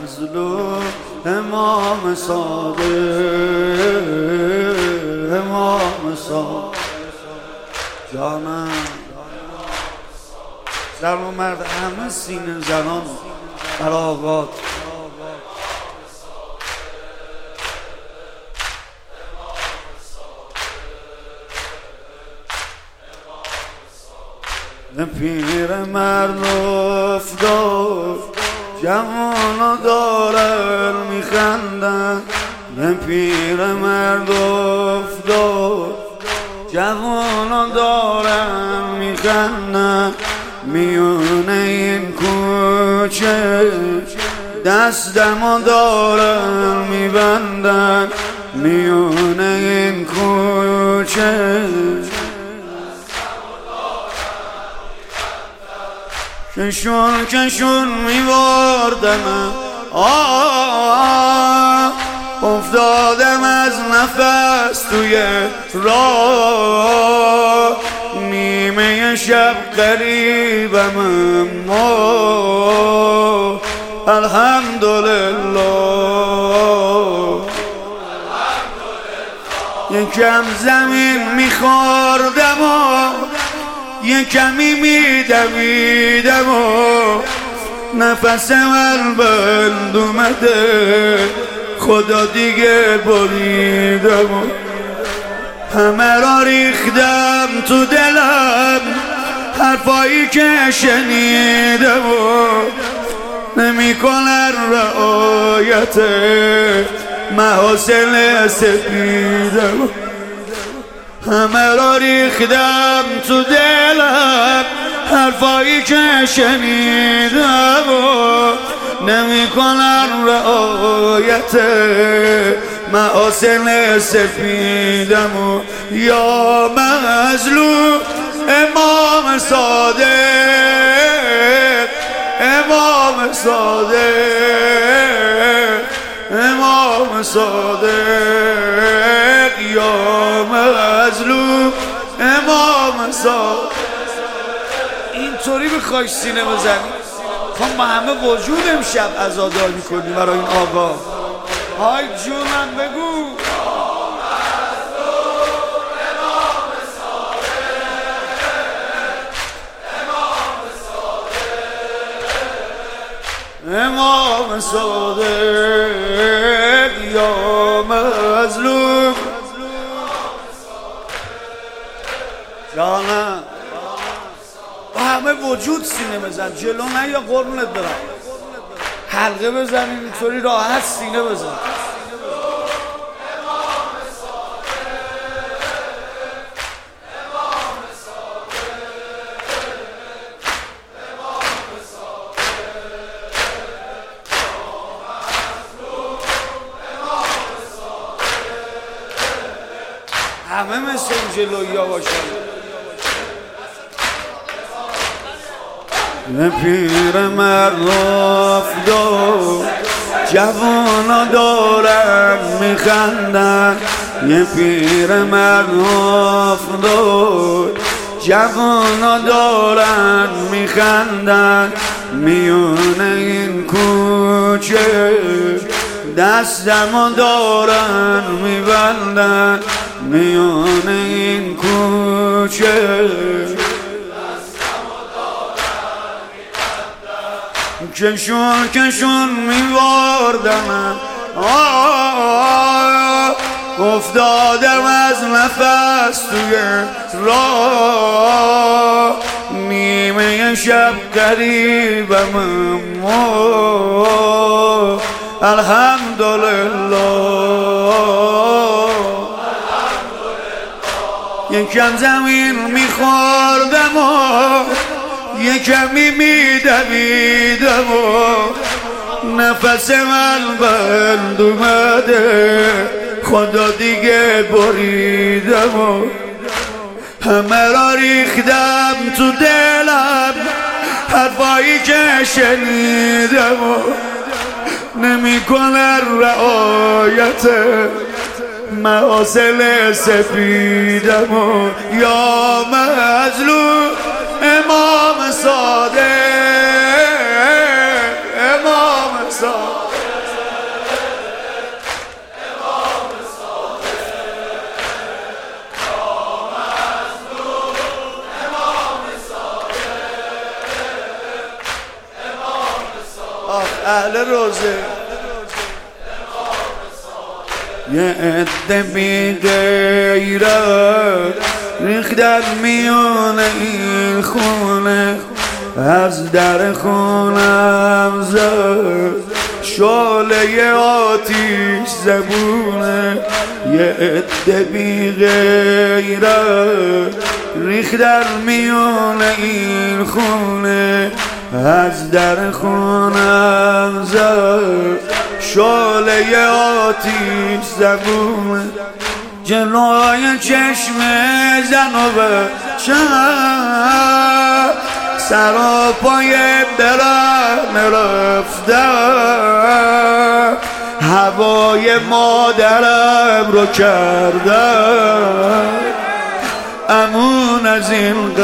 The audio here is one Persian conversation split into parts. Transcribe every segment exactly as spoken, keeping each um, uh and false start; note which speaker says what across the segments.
Speaker 1: مظلوم امام صادق، امام صادق جانم. زن و مرد همه سینه زنان بر آقات. پیر مرد افتاد جوانو دارن میخندن، پیر مرد افتاد جوانو دارن میخندن، میونه این کوچه دستمو دارن میبندن، میونه این کوچه کشون کشون میوردم، آه افتادم از نفس توی راه، نیمه شب قریبم اما الحمدلله، یکم زمین میخوردم و یک کمی میدویدم و نفس من بند اومده، خدا دیگه بریدم و همه را ریختم تو دلم، حرفایی که شنیدم و نمی کنن رعایت محاسن سپیدم، همه را ریختم تو دلم، حرفایی که شنیدم و نمی کنن رعایت محاسن سفیدم و یا مظلوم امام صادق، امام صادق، امام صادق، یا مظلوم امام صادق. اینطوری بخوای سینه بزنی خواهم با همه وجود امشب عزادار میکنی برای این آقا. های جونم بگو امام صادق، یا مظلوم جانم. با همه وجود سینه بزن، جلو نه یا قربونت برم، حلقه بزن اینطوری راحت سینه بزن. همه مثل این جلویی ها باشن. پیر مرد افتاد جوانا دارن میخندن، یه پیر مرد افتاد جوانا دارن میخندن، میونه این کوچه دستمو دارن میبندن، میونه این کوچه کشون کشون میوردم، آه افتادم از نفس توی راه، نیمه شب قریبم اما الحمدلله، یکم زمین میخوردم و یکمی میدویدم و نفس من بند اومده، خدا دیگه بریدم و همه را ریختم تو دلم، حرفایی که شنیدم و نمی کنن رعایت محاسن سپیدم و یا مظلوم امام صادق، امام صادق. آخ اهل روزه یه عده بی غیرت ریختن میون این خونه از در خونم زد شعله آتیش زبونه یه عده بی غیرت ریختن میون این خونه از در خونم زد شعله آتیش زبونه جلوی چشم زن و بچه سر و پای برم رفتم هوای مادرم رو کردم امون از این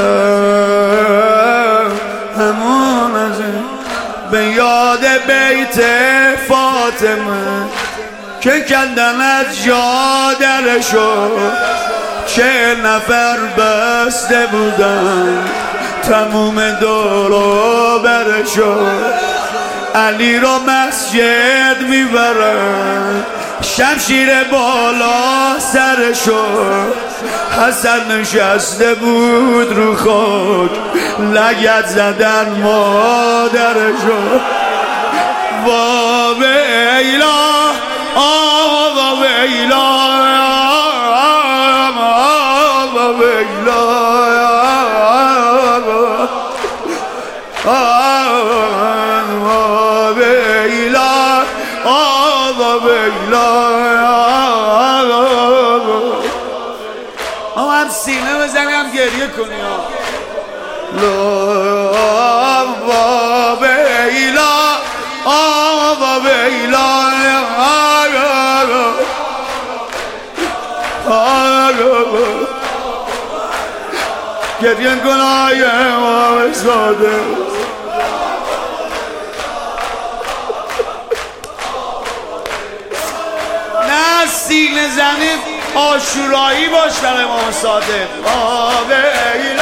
Speaker 1: غم امون از این به یاد بیت فاطمه که کندن از جادرشو چه نفر بسته بودن تموم دورو برشو علی رو مسجد میبرن شمشیر بالا سرشو حسن نشسته بود رو خاک لگد زدن مادرشو وا ویلا آوا ویلا آوا ویلا آوا ویلا آوا ویلا آوا هم سینه بزنی هم گریه کنی آوا ویلا آوا ویلا گریه کن آی امام صادق نه سینه زنی آشورایی باش برای امام صادق